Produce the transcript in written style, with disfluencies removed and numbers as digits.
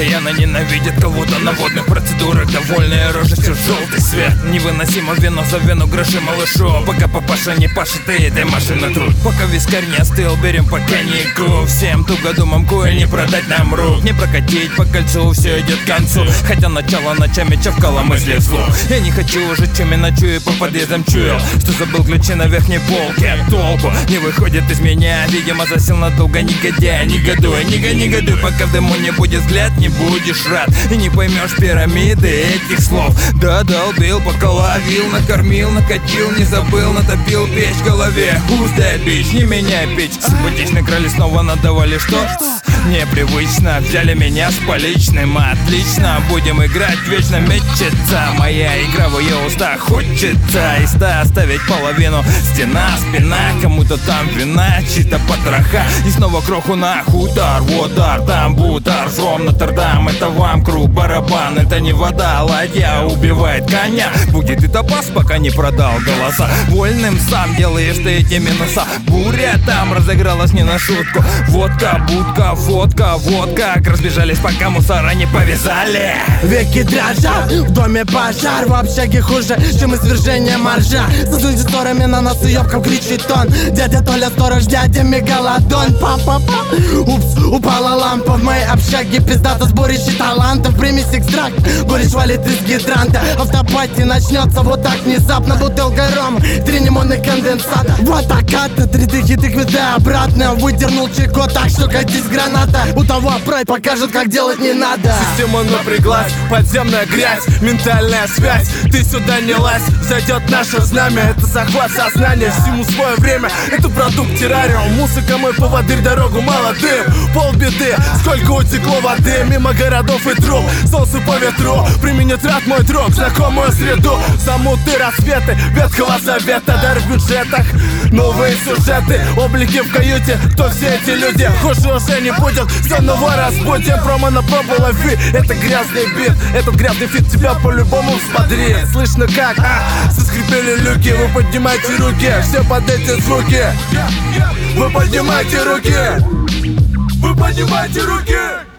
постоянно ненавидят кого-то на водных процедурах. Довольные рожи, все желтый свет. Невыносимо вино за вину, гроши малышу. Пока папаша не пашет, и этой машины труд. Пока вискарь не остыл, берем по коньяку. Всем тугодумам кое не продать нам рук. Не прокатить по кольцу, все идет к концу. Хотя начало ночами чавкало мысли вслух. Я не хочу уже чем и ночую, по подъездам чуял, что забыл ключи на верхней полке. Толку не выходит из меня, видимо засел надолго. Негодяй, негодуй, негодуй, пока в дыму не будет взгляд, не будешь рад. И не поймешь пирамиды этих слов. Да, долбил, пока ловил, накормил, накатил, не забыл, натопил печь в голове. Who's that bitch? Не меняй печь. Симпатичные крали снова надавали, что? Непривычно, взяли меня с поличным. Отлично, будем играть, вечно мечется моя игра в ее устах. Хочется из 100 оставить половину. Стена, спина, кому-то там вина, чьи-то потроха. И снова кроху на хутор, водар, там бутар, жом Нотр-Дам. Это вам круг, барабан, это не вода. Ладья убивает коня, будет и топаз, пока не продал голоса. Вольным сам делаешь ты эти минуса. Буря там разыгралась не на шутку. Водка, будка, фотка, вот как разбежались, пока мусора не повязали. Веки дрожат, в доме пожар. В общаге хуже, чем извержение моржа. Со слезисторами на нас уёбком кричит он. Дядя Толя сторож, дядя Мегалодон. Па-па-па. Упс, упала лампа в моей общаге. Пиздато сборище талантов. Примесь экстракт, горечь валит из гидранта. Автопати начнется вот так внезапно. Бутылка рома, 3 лимонных конденсата. Вот акката, 3 дыхи тыквы обратно. Выдернул чеко так, что катись граната. У того прайд покажет, как делать не надо. Система напряглась, подземная грязь, ментальная связь. Ты сюда не лазь, зайдет наше знамя. Это захват сознания, всему свое время. Это продукт террариум, музыка мой поводырь. Дорогу молодым, полбеды. Сколько утекло воды, мимо городов и труб. Солнце по ветру, применит ряд мой друг. Знакомую среду, замуты рассветы Ветхого Завета, дар в бюджетах. Новые сюжеты, облики в каюте. Кто все эти люди? Хуже уже не будет, снова разбудим. Промо на пробу лови, это грязный бит. Этот грязный фит тебя по-любому взбодрит. Слышно как? Заскрипели люки. Вы поднимайте руки, все под эти звуки. Вы поднимайте руки. Вы поднимайте руки.